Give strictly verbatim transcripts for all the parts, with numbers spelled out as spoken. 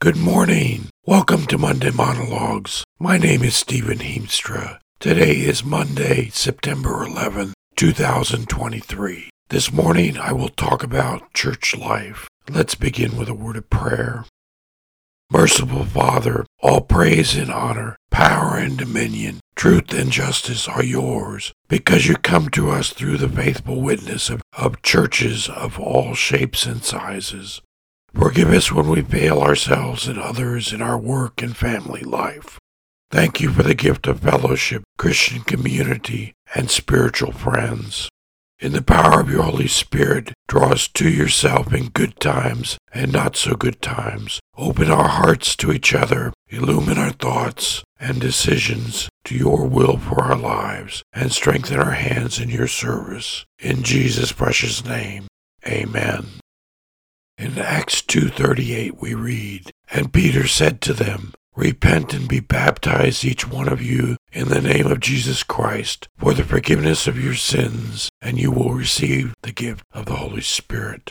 Good morning. Welcome to Monday Monologues. My name is Stephen Heemstra. Today is Monday, September eleventh, two thousand twenty-three. This morning I will talk about church life. Let's begin with a word of prayer. Merciful Father, all praise and honor, power and dominion, truth and justice are yours, because you come to us through the faithful witness of, of churches of all shapes and sizes. Forgive us when we fail ourselves and others in our work and family life. Thank you for the gift of fellowship, Christian community, and spiritual friends. In the power of your Holy Spirit, draw us to yourself in good times and not so good times. Open our hearts to each other, illumine our thoughts and decisions to your will for our lives, and strengthen our hands in your service. In Jesus' precious name, amen. In Acts two thirty-eight we read, "And Peter said to them, Repent and be baptized each one of you in the name of Jesus Christ for the forgiveness of your sins, and you will receive the gift of the Holy Spirit."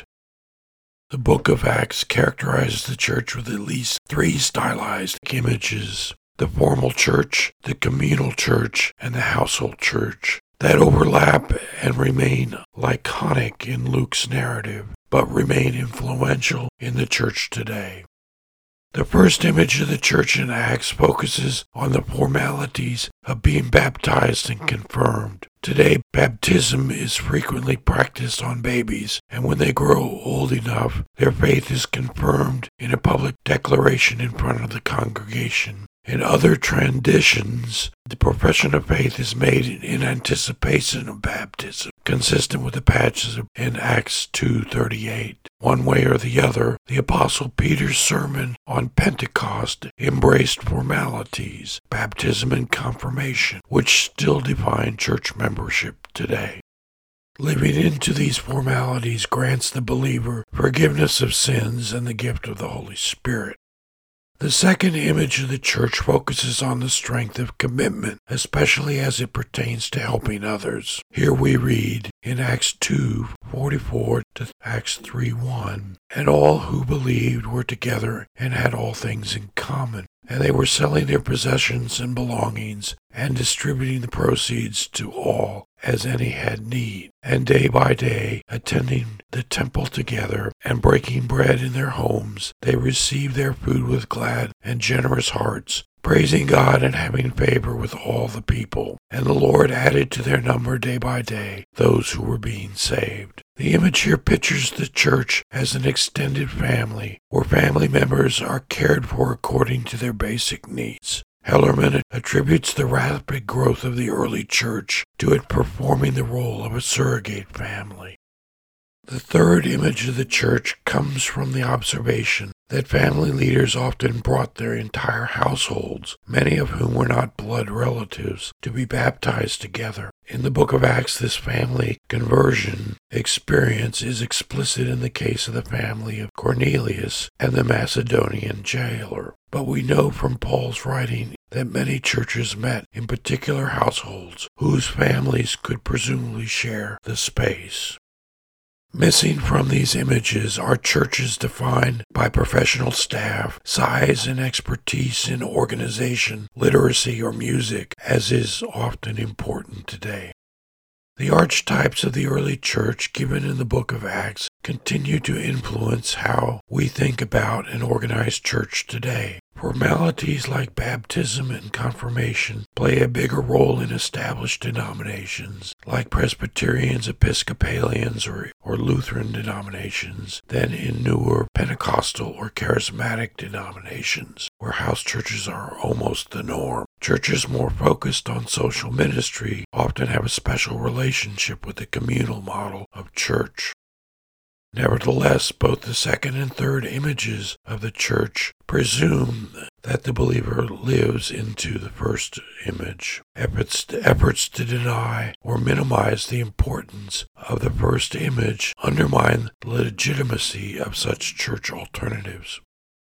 The book of Acts characterizes the church with at least three stylized images: the formal church, the communal church, and the household church, that overlap and remain laconic in Luke's narrative, but remain influential in the church today. The first image of the church in Acts focuses on the formalities of being baptized and confirmed. Today, baptism is frequently practiced on babies, and when they grow old enough, their faith is confirmed in a public declaration in front of the congregation. In other traditions, the profession of faith is made in anticipation of baptism, consistent with the passages in Acts two thirty-eight. One way or the other, the Apostle Peter's sermon on Pentecost embraced formalities, baptism and confirmation, which still define church membership today. Living into these formalities grants the believer forgiveness of sins and the gift of the Holy Spirit. The second image of the church focuses on the strength of commitment, especially as it pertains to helping others. Here we read in Acts two forty-four to Acts three one, "And all who believed were together and had all things in common, and they were selling their possessions and belongings and distributing the proceeds to all as any had need, and day by day, attending the temple together and breaking bread in their homes, they received their food with glad and generous hearts, praising God and having favor with all the people. And the Lord added to their number day by day those who were being saved." The image here pictures the church as an extended family, where family members are cared for according to their basic needs. Hellerman attributes the rapid growth of the early church to it performing the role of a surrogate family. The third image of the church comes from the observation that family leaders often brought their entire households, many of whom were not blood relatives, to be baptized together. In the book of Acts, this family conversion experience is explicit in the case of the family of Cornelius and the Macedonian jailer. But we know from Paul's writing that many churches met in particular households whose families could presumably share the space. Missing from these images are churches defined by professional staff, size, and expertise in organization, literacy, or music, as is often important today. The archetypes of the early church given in the book of Acts continue to influence how we think about and organize church today. Formalities like baptism and confirmation play a bigger role in established denominations like Presbyterians, Episcopalians, or, or Lutheran denominations than in newer Pentecostal or Charismatic denominations, where house churches are almost the norm. Churches more focused on social ministry often have a special relationship with the communal model of church. Nevertheless, both the second and third images of the church presume that the believer lives into the first image. Efforts to, efforts to deny or minimize the importance of the first image undermine the legitimacy of such church alternatives.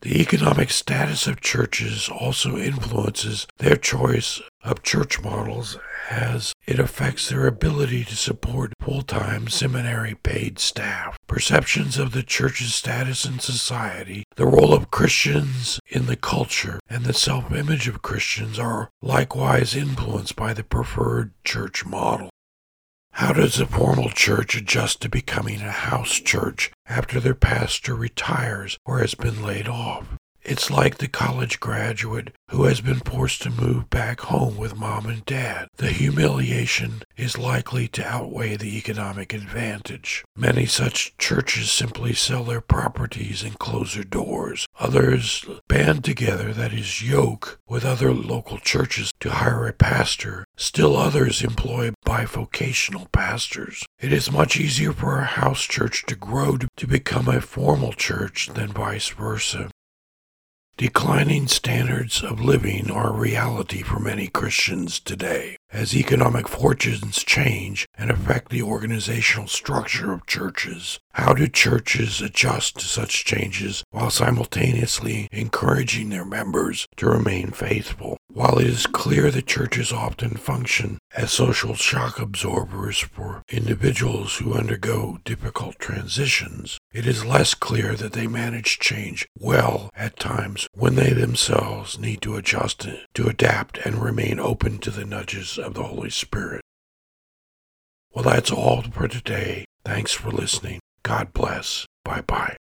The economic status of churches also influences their choice of church models as it affects their ability to support full-time seminary-paid staff. Perceptions of the church's status in society, the role of Christians in the culture, and the self-image of Christians are likewise influenced by the preferred church model. How does a formal church adjust to becoming a house church after their pastor retires or has been laid off? It's like the college graduate who has been forced to move back home with mom and dad. The humiliation is likely to outweigh the economic advantage. Many such churches simply sell their properties and close their doors. Others band together, that is, yoke with other local churches to hire a pastor. Still others employ bivocational pastors. It is much easier for a house church to grow to become a formal church than vice versa. Declining standards of living are a reality for many Christians today. As economic fortunes change and affect the organizational structure of churches, how do churches adjust to such changes while simultaneously encouraging their members to remain faithful? While it is clear that churches often function as social shock absorbers for individuals who undergo difficult transitions, it is less clear that they manage change well at times when they themselves need to adjust, to adapt, and remain open to the nudges of the Holy Spirit. Well, that's all for today. Thanks for listening. God bless. Bye-bye.